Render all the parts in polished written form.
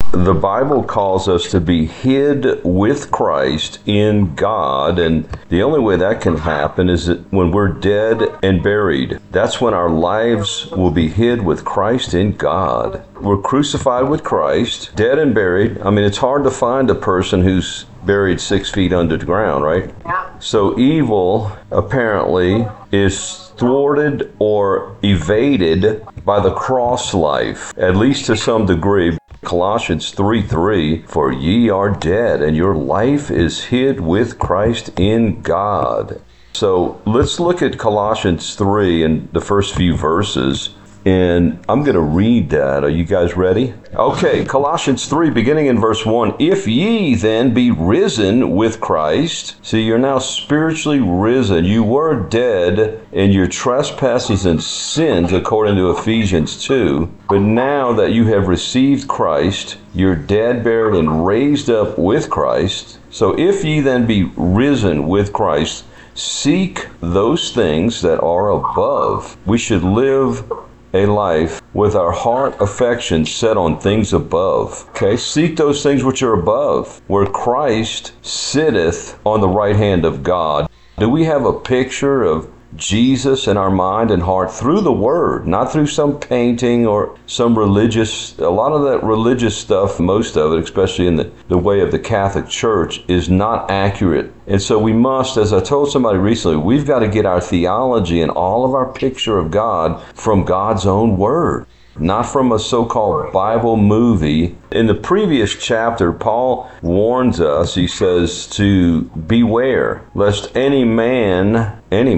the Bible calls us to be hid with Christ in God, and the only way that can happen is that when we're dead and buried. That's when our lives will be hid with Christ in God. We're crucified with Christ, dead and buried. I mean, it's hard to find a person who's buried 6 feet under the ground, right? Yeah. So evil, apparently, is thwarted or evaded by the cross life, at least to some degree. Colossians 3:3, for ye are dead, and your life is hid with Christ in God. So let's look at Colossians 3 and the first few verses. And I'm going to read that. Are you guys ready? Okay, Colossians 3, beginning in verse 1. If ye then be risen with Christ, see, you're now spiritually risen. You were dead in your trespasses and sins, according to Ephesians 2. But now that you have received Christ, you're dead, buried, and raised up with Christ. So if ye then be risen with Christ, seek those things that are above. We should live a life with our heart affection set on things above. Okay, seek those things which are above, where Christ sitteth on the right hand of God. Do we have a picture of Jesus in our mind and heart through the Word, not through some painting or some religious, a lot of that religious stuff, most of it, especially in the way of the Catholic Church, is not accurate. And so we must, as I told somebody recently, we've got to get our theology and all of our picture of God from God's own Word, not from a so-called Bible movie. In the previous chapter, Paul warns us, he says, to beware lest any man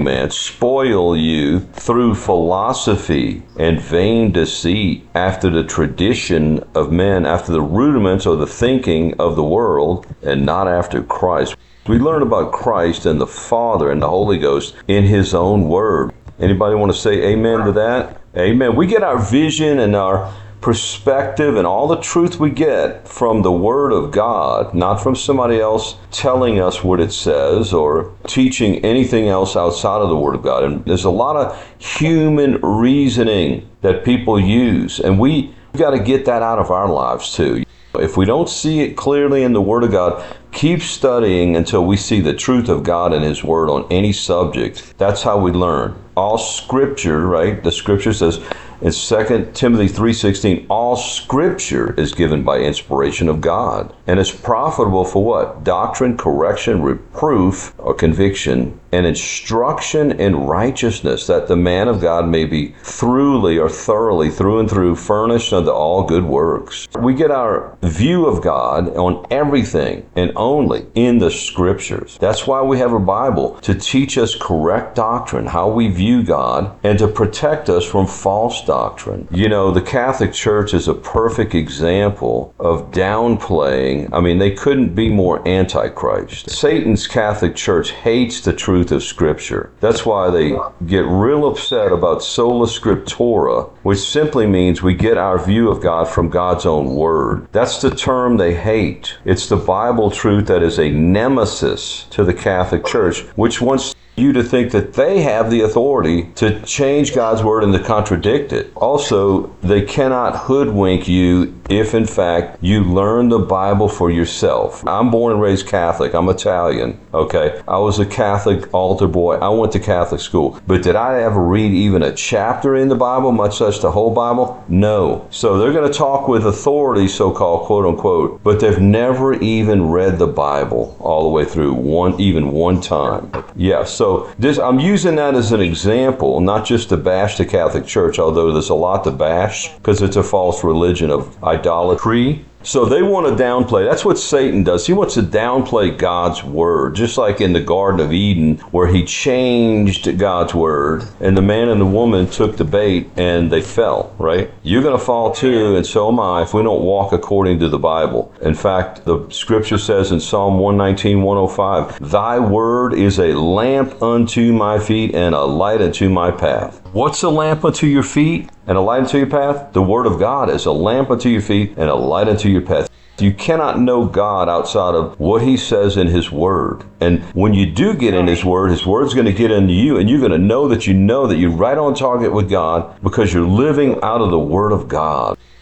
spoil you through philosophy and vain deceit, after the tradition of men, after the rudiments or the thinking of the world, and not after Christ. We learn about Christ and the Father and the Holy Ghost in His own Word. Anybody want to say amen to that? Amen. We get our vision and our perspective and all the truth we get from the Word of God, not from somebody else telling us what it says or teaching anything else outside of the Word of God. And there's a lot of human reasoning that people use, and we got to get that out of our lives too. If we don't see it clearly in the Word of God, keep studying until we see the truth of God and His Word on any subject. That's how we learn. All Scripture, right? The Scripture says in 2 Timothy 3:16, all Scripture is given by inspiration of God, and is profitable for what? Doctrine, correction, reproof, or conviction, and instruction in righteousness, that the man of God may be thoroughly through and through furnished unto all good works. We get our view of God on everything and only in the Scriptures. That's why we have a Bible, to teach us correct doctrine, how we view God, and to protect us from false doctrine. You know, the Catholic Church is a perfect example of downplaying. I mean, they couldn't be more antichrist. Satan's Catholic Church hates the truth of Scripture. That's why they get real upset about sola scriptura, which simply means we get our view of God from God's own Word. That's the term they hate. It's the Bible truth that is a nemesis to the Catholic Church, which wants you to think that they have the authority to change God's Word and to contradict it. Also, they cannot hoodwink you if, in fact, you learn the Bible for yourself. I'm born and raised Catholic. I'm Italian, okay? I was a Catholic altar boy. I went to Catholic school. But did I ever read even a chapter in the Bible, much less the whole Bible? No. So they're going to talk with authority, so-called, quote-unquote, but they've never even read the Bible all the way through, even one time. Yeah, so I'm using that as an example, not just to bash the Catholic Church, although there's a lot to bash, because it's a false religion of idolatry. So they want to downplay. That's what Satan does. He wants to downplay God's Word, just like in the Garden of Eden, where he changed God's Word, and the man and the woman took the bait and they fell, right? You're going to fall too, and so am I, if we don't walk according to the Bible. In fact, the Scripture says in Psalm 119:105, thy Word is a lamp unto my feet and a light unto my path. What's a lamp unto your feet and a light unto your path? The Word of God is a lamp unto your feet and a light unto your path. You cannot know God outside of what He says in His Word. And when you do get in His Word's going to get into you, and you're going to know that you're right on target with God because you're living out of the Word of God.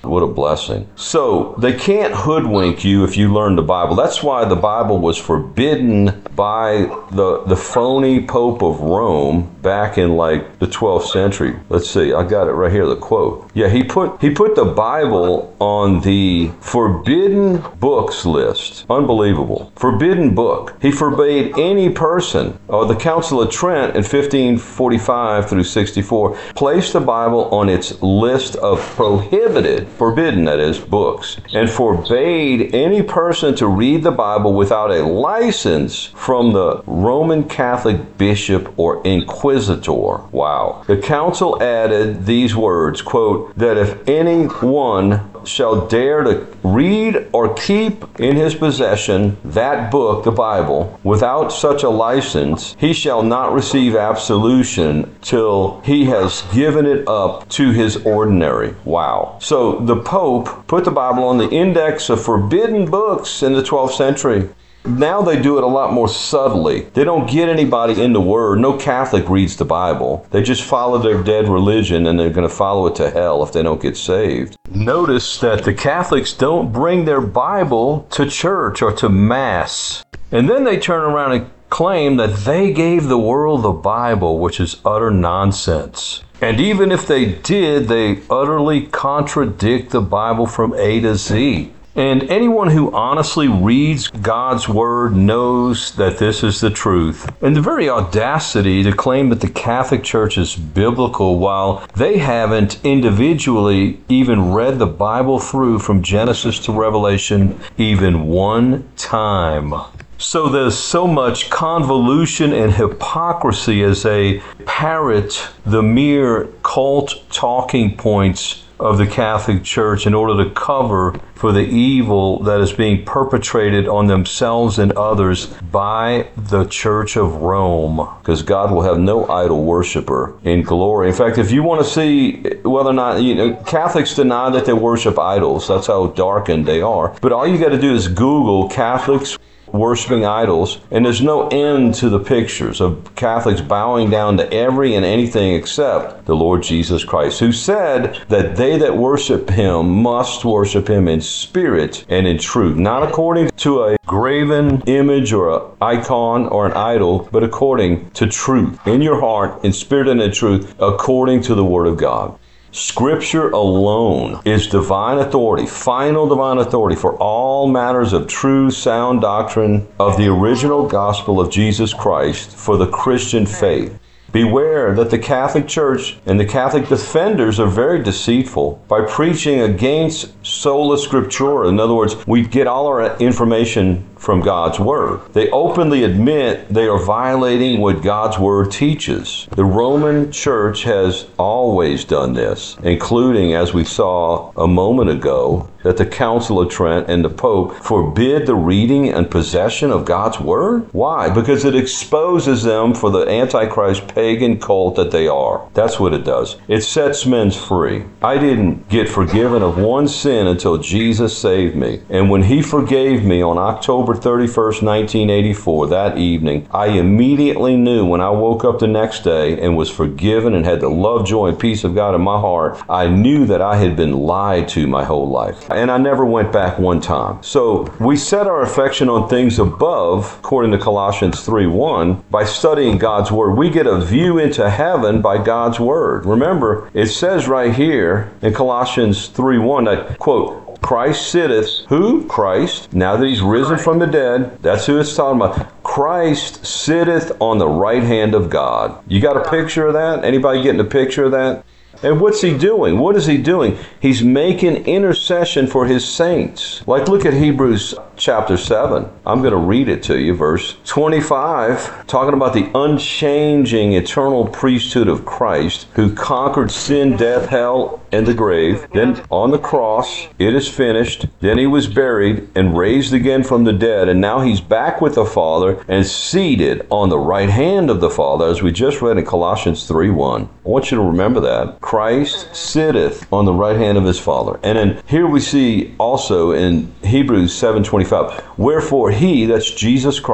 What a blessing. So they can't hoodwink you if you learn the Bible. That's why the Bible was forbidden by the phony Pope of Rome back in like the 12th century. Let's see, I got it right here, the quote. Yeah, he put the Bible on the forbidden books list. Unbelievable. Forbidden book. He forbade any person. The Council of Trent in 1545 through 64 placed the Bible on its list of prohibited, forbidden that is, books, and forbade any person to read the Bible without a license from the Roman Catholic bishop or inquisitor. Wow. The council added these words, quote, that if anyone shall dare to read or keep in his possession that book, the Bible, without such a license, he shall not receive absolution till he has given it up to his ordinary. Wow. So the Pope put the Bible on the index of forbidden books in the 12th century. Now they do it a lot more subtly. They don't get anybody in the Word. No Catholic reads the Bible. They just follow their dead religion, and they're going to follow it to hell if they don't get saved. Notice that the Catholics don't bring their Bible to church or to Mass. And then they turn around and claim that they gave the world the Bible, which is utter nonsense. And even if they did, they utterly contradict the Bible from A to Z. And anyone who honestly reads God's Word knows that this is the truth. And the very audacity to claim that the Catholic Church is biblical while they haven't individually even read the Bible through from Genesis to Revelation even one time. So there's so much convolution and hypocrisy as they parrot the mere cult talking points of the Catholic Church in order to cover for the evil that is being perpetrated on themselves and others by the Church of Rome. Because God will have no idol worshiper in glory. In fact, if you want to see whether or not, Catholics deny that they worship idols. That's how darkened they are. But all you got to do is Google Catholics worshiping idols, and there's no end to the pictures of Catholics bowing down to every and anything except the Lord Jesus Christ, who said that they that worship Him must worship Him in spirit and in truth, not according to a graven image or an icon or an idol, but according to truth, in your heart, in spirit and in truth, according to the Word of God. Scripture alone is divine authority, final divine authority for all matters of true, sound doctrine of the original gospel of Jesus Christ for the Christian faith. Beware that the Catholic Church and the Catholic defenders are very deceitful by preaching against sola scriptura. In other words, we get all our information from God's Word. They openly admit they are violating what God's Word teaches. The Roman Church has always done this, including, as we saw a moment ago, that the Council of Trent and the Pope forbid the reading and possession of God's Word? Why? Because it exposes them for the Antichrist pagan cult that they are. That's what it does. It sets men free. I didn't get forgiven of one sin until Jesus saved me. And when He forgave me on October 31st, 1984, that evening, I immediately knew when I woke up the next day and was forgiven and had the love, joy, and peace of God in my heart, I knew that I had been lied to my whole life. And I never went back one time. So we set our affection on things above, according to Colossians 3:1, by studying God's Word. We get a view into heaven by God's Word. Remember, it says right here in Colossians 3:1 that, quote, Christ sitteth, who? Christ. Now that He's risen from the dead, that's who it's talking about. Christ sitteth on the right hand of God. You got a picture of that? Anybody getting a picture of that? And what's He doing? What is He doing? He's making intercession for His saints. Like, look at Hebrews chapter 7. I'm going to read it to you, verse 25, talking about the unchanging eternal priesthood of Christ, who conquered sin, death, hell, and the grave. Then on the cross, it is finished. Then He was buried and raised again from the dead. And now He's back with the Father and seated on the right hand of the Father, as we just read in Colossians 3:1. I want you to remember that. Christ sitteth on the right hand of His Father. And then here we see also in Hebrews 7:25, wherefore He, that's Jesus Christ,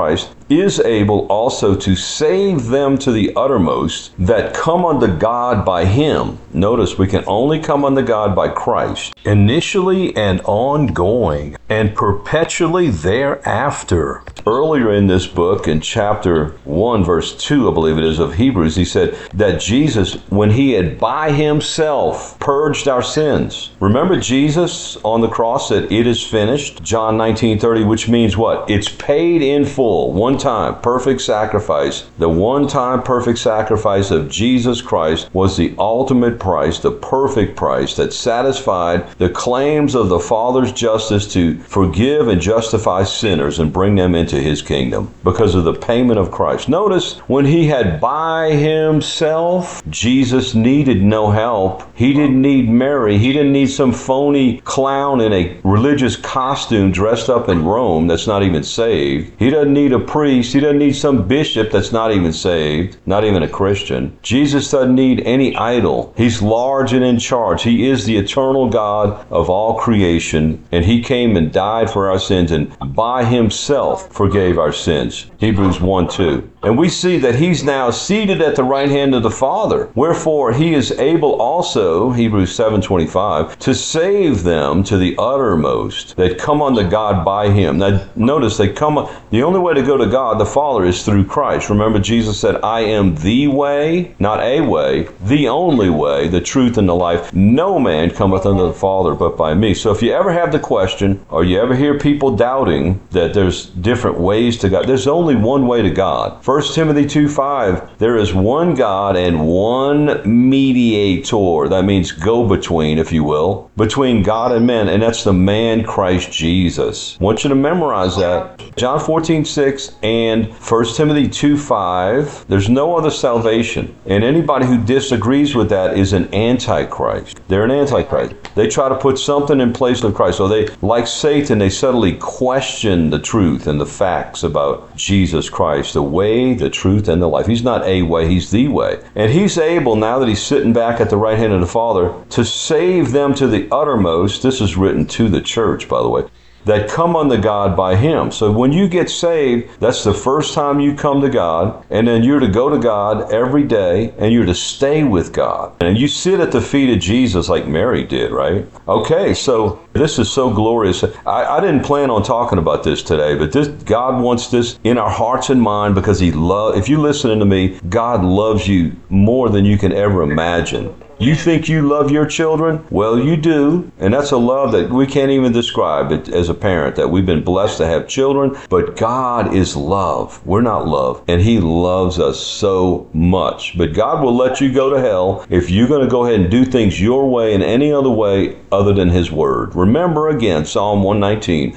is able also to save them to the uttermost that come unto God by him. Notice, we can only come unto God by Christ, initially and ongoing, and perpetually thereafter. Earlier in this book, in chapter 1, verse 2, I believe it is, of Hebrews, he said that Jesus, when he had by himself purged our sins. Remember, Jesus on the cross said, "It is finished," John 19:30, which means what? It's paid in full, one time, perfect sacrifice. The one-time perfect sacrifice of Jesus Christ was the ultimate price, the perfect price that satisfied the claims of the Father's justice to forgive and justify sinners and bring them into his kingdom because of the payment of Christ. Notice, when he had by himself, Jesus needed no help. He didn't need Mary. He didn't need some phony clown in a religious costume dressed up in Rome that's not even saved. He doesn't need a priest. He doesn't need some bishop that's not even saved, not even a Christian. Jesus doesn't need any idol. He's large and in charge. He is the eternal God of all creation, and he came and died for our sins and by himself forgave our sins. Hebrews 1:2. And we see that he's now seated at the right hand of the Father. Wherefore he is able also, Hebrews 7:25, to save them to the uttermost that come unto God by him. Now notice, the only way to go to God the Father is through Christ. Remember, Jesus said, "I am the way," not a way, the only way, the truth, and the life. No man cometh unto the Father but by me. So if you ever have the question, or you ever hear people doubting that there's different ways to God, there's only one way to God. 1 Timothy 2:5, there is one God and one mediator. That means go-between, if you will, between God and men, and that's the man Christ Jesus. I want you to memorize that. John 14:6 and 1 Timothy 2:5, there's no other salvation. And anybody who disagrees with that is an antichrist. They're an antichrist. They try to put something in place of Christ. So they, like Satan, they subtly question the truth and the facts about Jesus Christ, the way, the truth, and the life. He's not a way, he's the way. And he's able, now that he's sitting back at the right hand of the Father, to save them to the uttermost. This is written to the church, by the way, that come unto God by him. So when you get saved, that's the first time you come to God, and then you're to go to God every day, and you're to stay with God. And you sit at the feet of Jesus like Mary did, right? Okay, so this is so glorious. I didn't plan on talking about this today, but God wants this in our hearts and mind because if you're listening to me, God loves you more than you can ever imagine. You think you love your children? Well, you do. And that's a love that we can't even describe it as a parent, that we've been blessed to have children. But God is love. We're not love. And he loves us so much. But God will let you go to hell if you're going to go ahead and do things your way and any other way other than his word. Remember again, Psalm 119,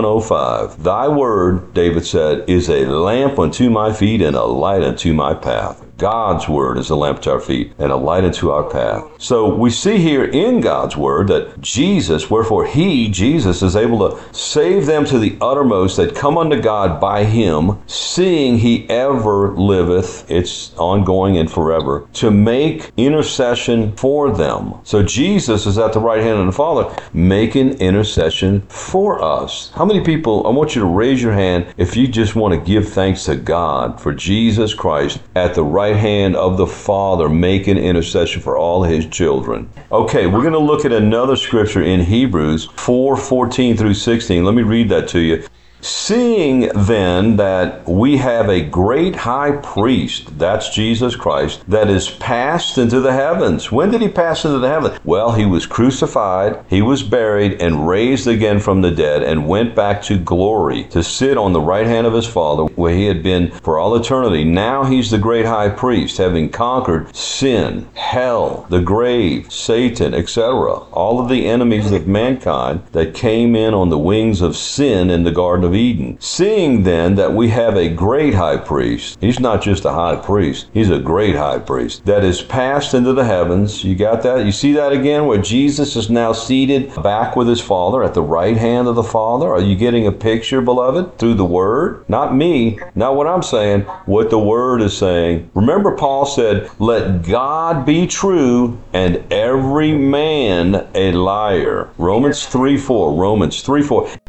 105. Thy word, David said, is a lamp unto my feet and a light unto my path. God's word is a lamp to our feet and a light unto our path. So we see here in God's word that Jesus, wherefore Jesus, is able to save them to the uttermost that come unto God by him, seeing he ever liveth, it's ongoing and forever, to make intercession for them. So Jesus is at the right hand of the Father, making intercession for us. How many people, I want you to raise your hand if you just want to give thanks to God for Jesus Christ at the right hand of the Father, making intercession for all his children. Okay, we're going to look at another scripture in Hebrews 4:14 through 16. Let me read that to you. Seeing then that we have a great high priest, that's Jesus Christ, that is passed into the heavens. When did he pass into the heavens? Well, he was crucified, he was buried, and raised again from the dead, and went back to glory to sit on the right hand of his Father, where he had been for all eternity. Now he's the great high priest, having conquered sin, hell, the grave, Satan, etc., all of the enemies of mankind that came in on the wings of sin in the Garden of Eden. Seeing then that we have a great high priest, he's not just a high priest, he's a great high priest, that is passed into the heavens. You got that? You see that again, where Jesus is now seated back with his Father at the right hand of the Father? Are you getting a picture, beloved, through the Word? Not me, not what I'm saying, what the Word is saying. Remember, Paul said, let God be true and every man a liar. Romans 3:4.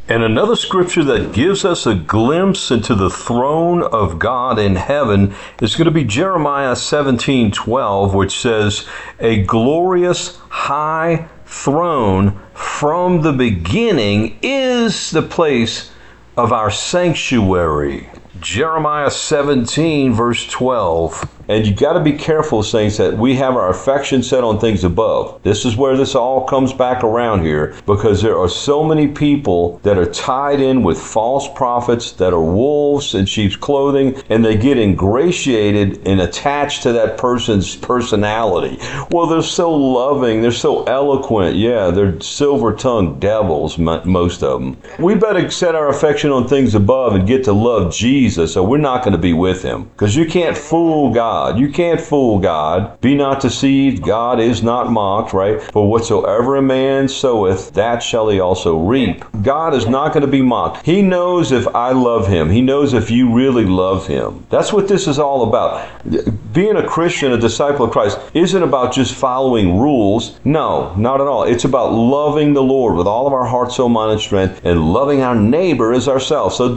And another scripture that gives us a glimpse into the throne of God in heaven is going to be Jeremiah 17:12, which says, "A glorious high throne from the beginning is the place of our sanctuary." Jeremiah 17, verse 12. And you got to be careful, saints, that we have our affection set on things above. This is where this all comes back around here, because there are so many people that are tied in with false prophets that are wolves in sheep's clothing, and they get ingratiated and attached to that person's personality. Well, they're so loving, they're so eloquent. Yeah, they're silver-tongued devils, most of them. We better set our affection on things above and get to love Jesus, or we're not going to be with him, because you can't fool God. You can't fool God. Be not deceived. God is not mocked, right? For whatsoever a man soweth, that shall he also reap. God is not going to be mocked. He knows if I love him. He knows if you really love him. That's what this is all about. Being a Christian, a disciple of Christ, isn't about just following rules. No, not at all. It's about loving the Lord with all of our heart, soul, mind, and strength, and loving our neighbor as ourselves. So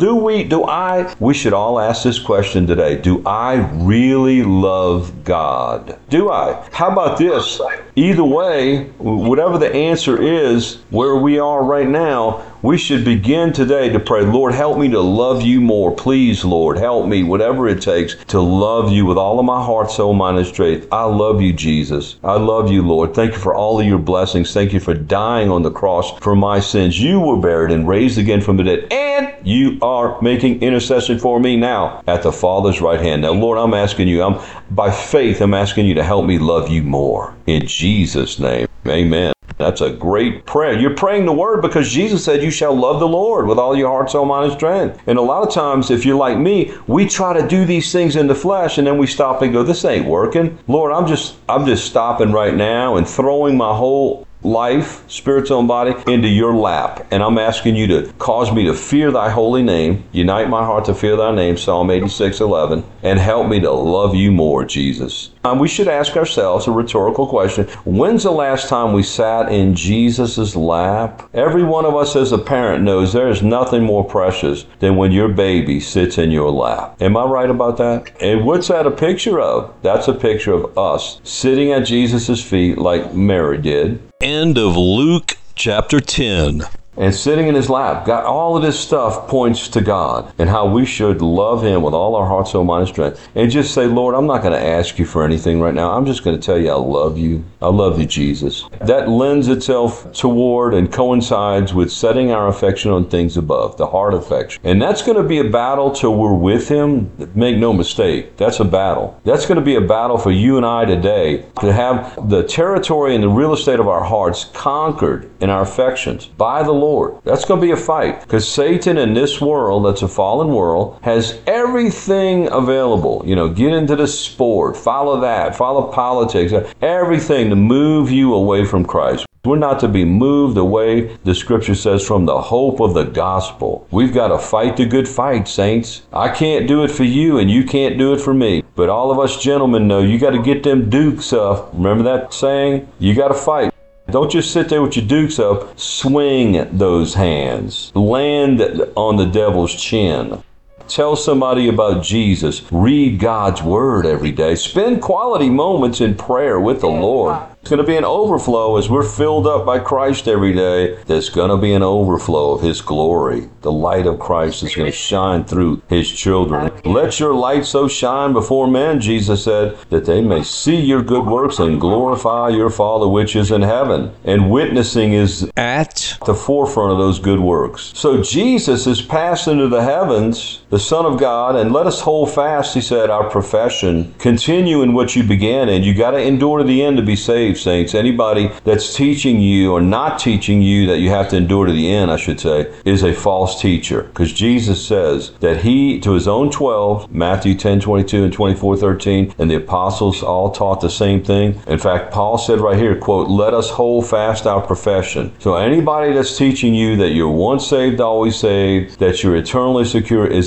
we should all ask this question today. Do I really love God? Do I? How about this? Either way, whatever the answer is, where we are right now, we should begin today to pray, Lord, help me to love you more. Please, Lord, help me, whatever it takes, to love you with all of my heart, soul, mind, and strength. I love you, Jesus. I love you, Lord. Thank you for all of your blessings. Thank you for dying on the cross for my sins. You were buried and raised again from the dead, and you are making intercession for me now at the Father's right hand. Now, Lord, I'm asking you, by faith, I'm asking you to help me love you more. In Jesus' name, amen. That's a great prayer. You're praying the word because Jesus said you shall love the Lord with all your heart, soul, mind, and strength. And a lot of times, if you're like me, we try to do these things in the flesh, and then we stop and go, this ain't working. Lord, I'm just stopping right now and throwing my whole life, spirit, soul, and body into your lap. And I'm asking you to cause me to fear thy holy name. Unite my heart to fear thy name, Psalm 86:11, and help me to love you more, Jesus. We should ask ourselves a rhetorical question. When's the last time we sat in Jesus' lap? Every one of us as a parent knows there is nothing more precious than when your baby sits in your lap. Am I right about that? And what's that a picture of? That's a picture of us sitting at Jesus' feet like Mary did. End of Luke chapter 10. And sitting in his lap. God, all of this stuff points to God and how we should love him with all our heart, soul, mind, and strength. And just say, Lord, I'm not going to ask you for anything right now. I'm just going to tell you I love you. I love you, Jesus. That lends itself toward and coincides with setting our affection on things above, the heart affection. And that's going to be a battle till we're with him. Make no mistake. That's a battle. That's going to be a battle for you and I today, to have the territory and the real estate of our hearts conquered in our affections by the Lord. That's going to be a fight, because Satan in this world, that's a fallen world, has everything available. Get into the sport, follow that, follow politics, everything to move you away from Christ. We're not to be moved away, the scripture says, from the hope of the gospel. We've got to fight the good fight, saints. I can't do it for you, and you can't do it for me. But all of us gentlemen know you got to get them dukes up. Remember that saying? You got to fight. Don't just sit there with your dukes up. Swing those hands. Land on the devil's chin. Tell somebody about Jesus. Read God's word every day. Spend quality moments in prayer with the Lord. It's going to be an overflow as we're filled up by Christ every day. There's going to be an overflow of his glory. The light of Christ is going to shine through his children. Let your light so shine before men, Jesus said, that they may see your good works and glorify your Father which is in heaven. And witnessing is at the forefront of those good works. So Jesus is passed into the heavens, the Son of God, and let us hold fast, he said, our profession. Continue in what you began in. You got to endure to the end to be saved, saints. Anybody that's teaching you or not teaching you that you have to endure to the end, I should say, is a false teacher. Because Jesus says that he, to his own 12, Matthew 10:22 and 24:13, and the apostles all taught the same thing. In fact, Paul said right here, quote, let us hold fast our profession. So anybody that's teaching you that you're once saved, always saved, that you're eternally secure, is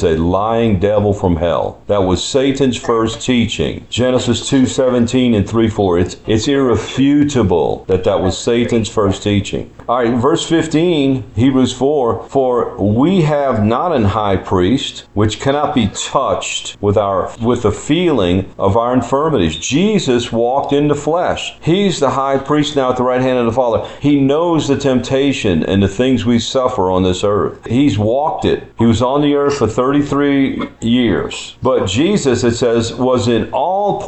a lying devil from hell. That was Satan's first teaching. Genesis 2:17 and 3:4. It's irrefutable that was Satan's first teaching. All right, verse 15, Hebrews 4, for we have not an high priest which cannot be touched with the feeling of our infirmities. Jesus walked in the flesh. He's the high priest now at the right hand of the Father. He knows the temptation and the things we suffer on this earth. He's walked it. He was on the earth for 33 years. But Jesus, it says, was in all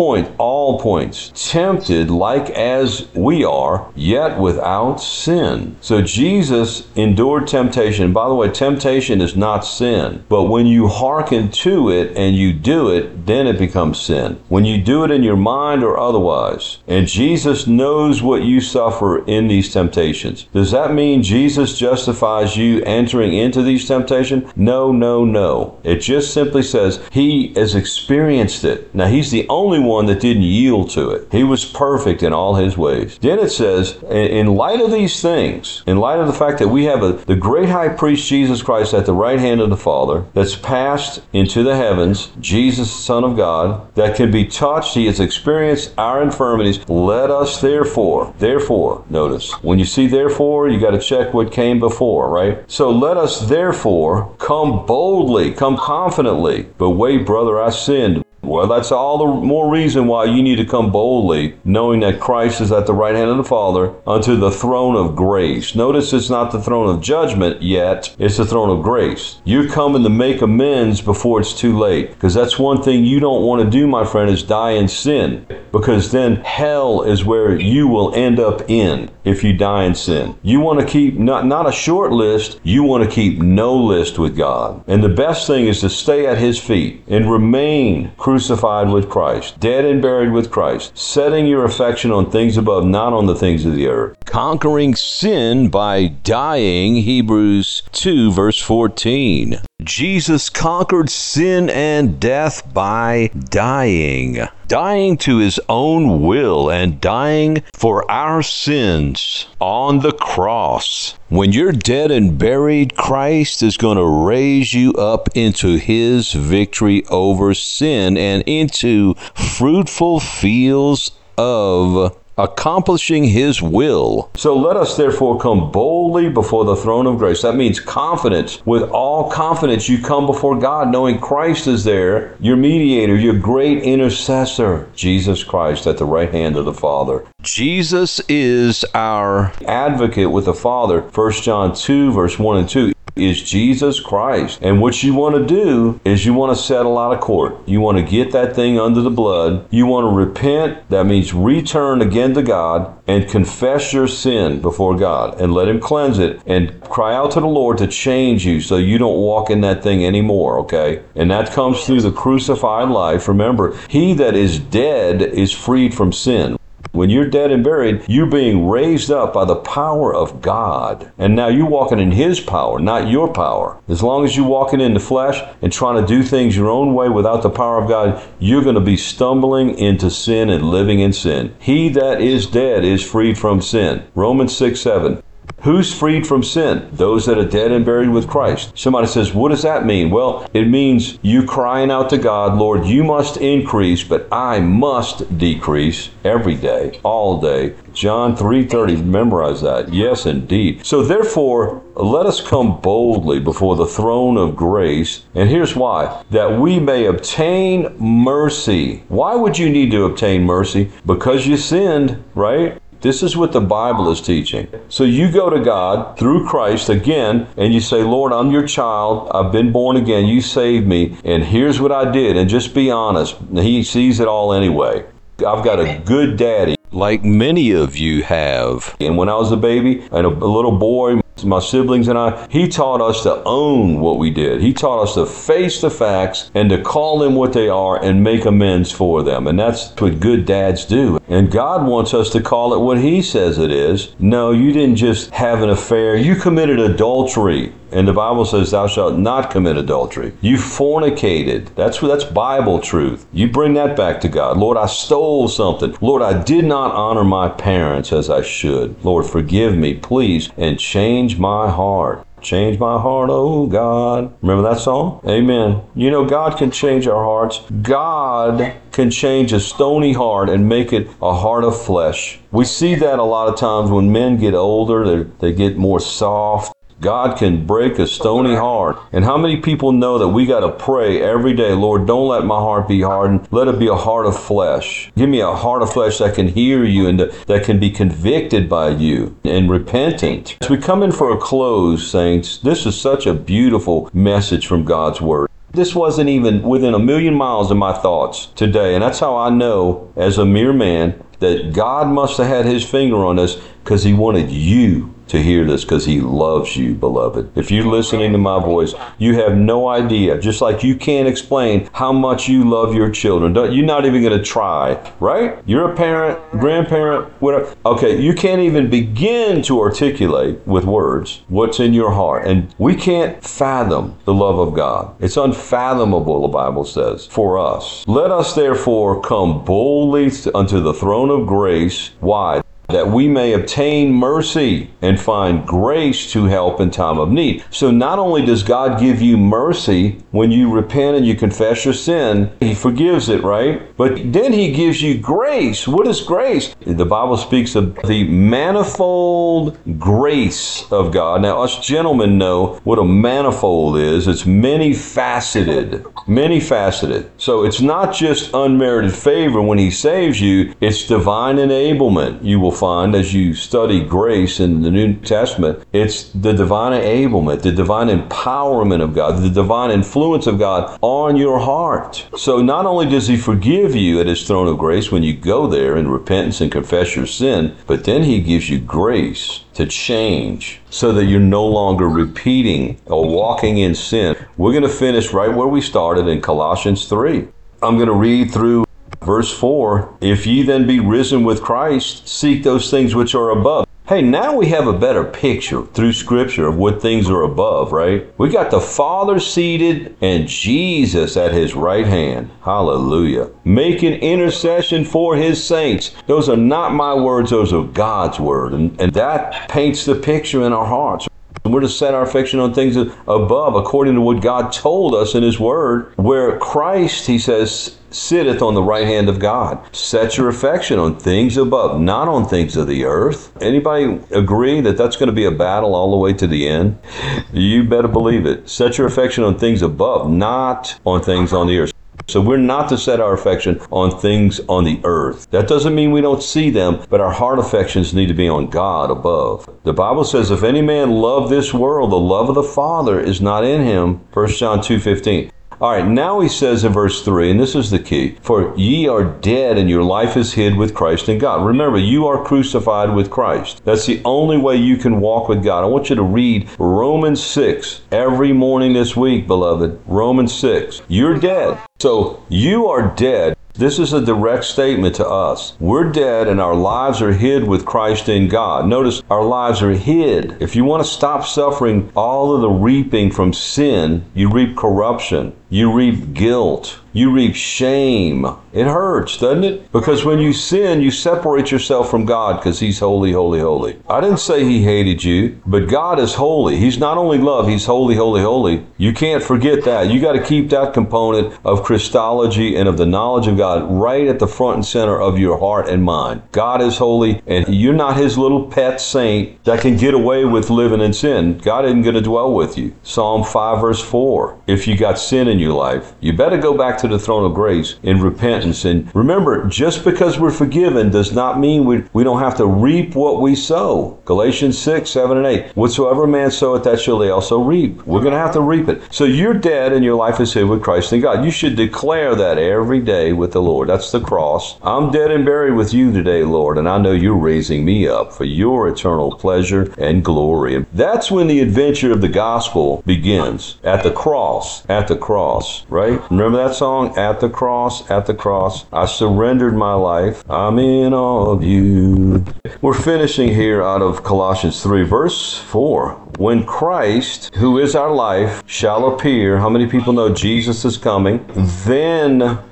points, tempted like as we are, yet without sin. So Jesus endured temptation. By the way, temptation is not sin. But when you hearken to it and you do it, then it becomes sin. When you do it in your mind or otherwise. And Jesus knows what you suffer in these temptations. Does that mean Jesus justifies you entering into these temptations? No, no, no. It just simply says he has experienced it. Now, he's the only one that didn't yield to it. He was perfect in all his ways. Then it says, in light of these things, in light of the fact that we have the great high priest Jesus Christ at the right hand of the Father, that's passed into the heavens, Jesus, Son of God, that can be touched, he has experienced our infirmities. Let us therefore, notice, when you see therefore, you got to check what came before, right? So let us therefore come boldly, come confidently. But wait, brother, I sinned. Well, that's all the more reason why you need to come boldly, knowing that Christ is at the right hand of the Father, unto the throne of grace. Notice it's not the throne of judgment yet, it's the throne of grace. You're coming to make amends before it's too late. Because that's one thing you don't want to do, my friend, is die in sin. Because then hell is where you will end up in if you die in sin. You want to keep not a short list, you want to keep no list with God. And the best thing is to stay at his feet and remain crucified with Christ, dead and buried with Christ, setting your affection on things above, not on the things of the earth. Conquering sin by dying, Hebrews 2 verse 14. Jesus conquered sin and death by dying. Dying to his own will and dying for our sins on the cross. When you're dead and buried, Christ is going to raise you up into his victory over sin and into fruitful fields of accomplishing his will. So let us therefore come boldly before the throne of grace. That means confidence. With all confidence, you come before God knowing Christ is there, your mediator, your great intercessor, Jesus Christ at the right hand of the Father. Jesus is our advocate with the Father. 1 John 2 verse 1 and 2. Is Jesus Christ. And what you want to do is you want to settle out of court. You want to get that thing under the blood. You want to repent. That means return again to God and confess your sin before God and let him cleanse it and cry out to the Lord to change you so you don't walk in that thing anymore, okay? And that comes through the crucified life. Remember, he that is dead is freed from sin. When you're dead and buried, you're being raised up by the power of God. And now you're walking in his power, not your power. As long as you're walking in the flesh and trying to do things your own way without the power of God, you're going to be stumbling into sin and living in sin. He that is dead is freed from sin. Romans 6:7. Who's freed from sin? Those that are dead and buried with Christ. Somebody says, what does that mean? Well, it means you crying out to God, Lord, you must increase, but I must decrease every day, all day. John 3:30, memorize that. Yes, indeed. So therefore, let us come boldly before the throne of grace. And here's why. That we may obtain mercy. Why would you need to obtain mercy? Because you sinned, right? This is what the Bible is teaching. So you go to God through Christ again, and you say, Lord, I'm your child. I've been born again. You saved me. And here's what I did. And just be honest. He sees it all anyway. I've got a good daddy, like many of you have. And when I was a baby and a little boy, my siblings and I, he taught us to own what we did. He taught us to face the facts and to call them what they are and make amends for them. And that's what good dads do. And God wants us to call it what he says it is. No, you didn't just have an affair. You committed adultery. And the Bible says, thou shalt not commit adultery. You fornicated. That's Bible truth. You bring that back to God. Lord, I stole something. Lord, I did not honor my parents as I should. Lord, forgive me, please, and change my heart. Change my heart, oh God. Remember that song? Amen. You know, God can change our hearts. God can change a stony heart and make it a heart of flesh. We see that a lot of times when men get older, they get more soft. God can break a stony heart. And how many people know that we got to pray every day, Lord, don't let my heart be hardened. Let it be a heart of flesh. Give me a heart of flesh that can hear you and that can be convicted by you and repentant. As we come in for a close, saints, this is such a beautiful message from God's Word. This wasn't even within a million miles of my thoughts today. And that's how I know, as a mere man, that God must have had his finger on us because he wanted you to hear this, because he loves you, beloved. If you're listening to my voice, you have no idea. Just like you can't explain how much you love your children. You're not even going to try, right? You're a parent, grandparent, whatever. Okay, you can't even begin to articulate with words what's in your heart. And we can't fathom the love of God. It's unfathomable, the Bible says, for us. Let us therefore come boldly unto the throne of grace. Why? That we may obtain mercy and find grace to help in time of need. So not only does God give you mercy when you repent and you confess your sin, he forgives it, right? But then he gives you grace. What is grace? The Bible speaks of the manifold grace of God. Now, us gentlemen know what a manifold is. It's many faceted. Many faceted. So it's not just unmerited favor when he saves you, it's divine enablement. You will find as you study grace in the New Testament, it's the divine enablement, the divine empowerment of God, the divine influence of God on your heart. So not only does he forgive you at his throne of grace when you go there in repentance and confess your sin, but then he gives you grace to change so that you're no longer repeating or walking in sin. We're going to finish right where we started in Colossians 3. I'm going to read through Verse 4, if ye then be risen with Christ, seek those things which are above. Hey, now we have a better picture through Scripture of what things are above, right? We got the Father seated and Jesus at his right hand. Hallelujah. Making intercession for his saints. Those are not my words, those are God's word. And that paints the picture in our hearts. We're to set our affection on things above, according to what God told us in his word, where Christ, he says, sitteth on the right hand of God. Set your affection on things above, not on things of the earth. Anybody agree that that's going to be a battle all the way to the end? You better believe it. Set your affection on things above, not on things on the earth. So we're not to set our affection on things on the earth. That doesn't mean we don't see them, but our heart affections need to be on God above. The Bible says, if any man love this world, the love of the Father is not in him. 1 John 2:15. All right, now he says in verse 3, and this is the key, for ye are dead and your life is hid with Christ in God. Remember, you are crucified with Christ. That's the only way you can walk with God. I want you to read Romans 6 every morning this week, beloved. Romans 6. You're dead. So you are dead. This is a direct statement to us. We're dead and our lives are hid with Christ in God. Notice, our lives are hid. If you want to stop suffering all of the reaping from sin, you reap corruption. You reap guilt. You reap shame. It hurts, doesn't it? Because when you sin, you separate yourself from God because he's holy, holy, holy. I didn't say he hated you, but God is holy. He's not only love, he's holy, holy, holy. You can't forget that. You got to keep that component of Christology and of the knowledge of God right at the front and center of your heart and mind. God is holy, and you're not his little pet saint that can get away with living in sin. God isn't going to dwell with you. Psalm 5 verse 4. If you got sin in your life, you better go back to the throne of grace in repentance. And remember, just because we're forgiven does not mean we don't have to reap what we sow. Galatians 6, 7, and 8. Whatsoever man soweth, that shall he also reap. We're going to have to reap it. So you're dead and your life is hid with Christ in God. You should declare that every day with the Lord. That's the cross. I'm dead and buried with you today, Lord, and I know you're raising me up for your eternal pleasure and glory. And that's when the adventure of the gospel begins. At the cross. At the cross. Right? Remember that song? At the cross, at the cross, I surrendered my life. I'm in all of you. We're finishing here out of Colossians 3, verse 4. When Christ, who is our life, shall appear, how many people know Jesus is coming? Then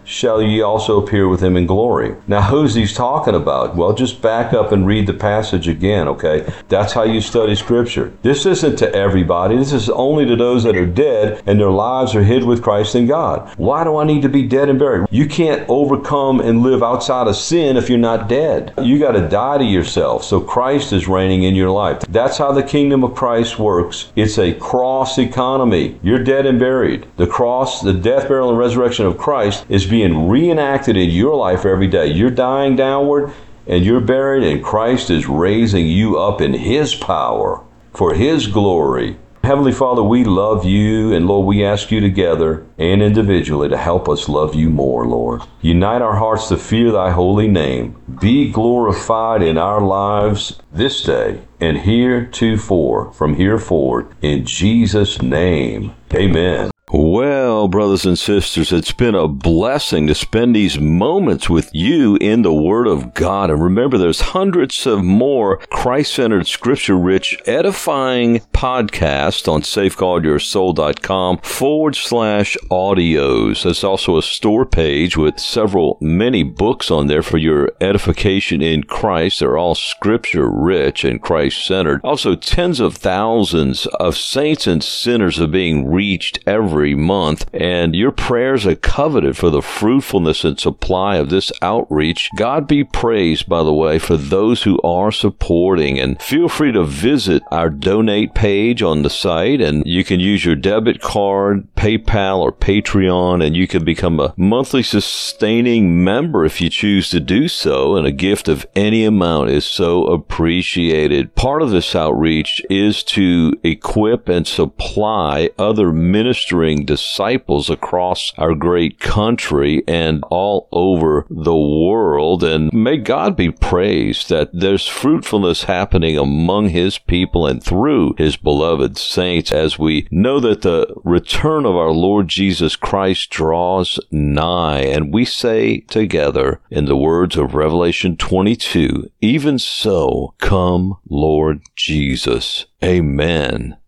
shall ye also appear with him in glory. Now, who's he talking about? Well, just back up and read the passage again, okay? That's how you study Scripture. This isn't to everybody. This is only to those that are dead and their lives are hid with Christ in God. Why do I need to be dead and buried? You can't overcome and live outside of sin if you're not dead. You got to die to yourself, so Christ is reigning in your life. That's how the kingdom of Christ works. It's a cross economy. You're dead and buried. The cross, the death, burial, and resurrection of Christ is being reenacted in your life every day. You're dying downward and you're buried, and Christ is raising you up in His power for His glory. Heavenly Father, we love you, and Lord, we ask you together and individually to help us love you more, Lord. Unite our hearts to fear thy holy name. Be glorified in our lives this day and heretofore, from here forward. In Jesus' name, amen. Well, brothers and sisters, it's been a blessing to spend these moments with you in the Word of God. And remember, there's hundreds of more Christ-centered, Scripture-rich, edifying podcasts on safeguardyoursoul.com/audios. There's also a store page with many books on there for your edification in Christ. They're all Scripture-rich and Christ-centered. Also, tens of thousands of saints and sinners are being reached every month, and your prayers are coveted for the fruitfulness and supply of this outreach. God be praised, by the way, for those who are supporting, and feel free to visit our donate page on the site, and you can use your debit card, PayPal, or Patreon, and you can become a monthly sustaining member if you choose to do so, and a gift of any amount is so appreciated. Part of this outreach is to equip and supply other ministering disciples across our great country and all over the world. And may God be praised that there's fruitfulness happening among His people and through His beloved saints, as we know that the return of our Lord Jesus Christ draws nigh. And we say together in the words of Revelation 22, even so, come, Lord Jesus. Amen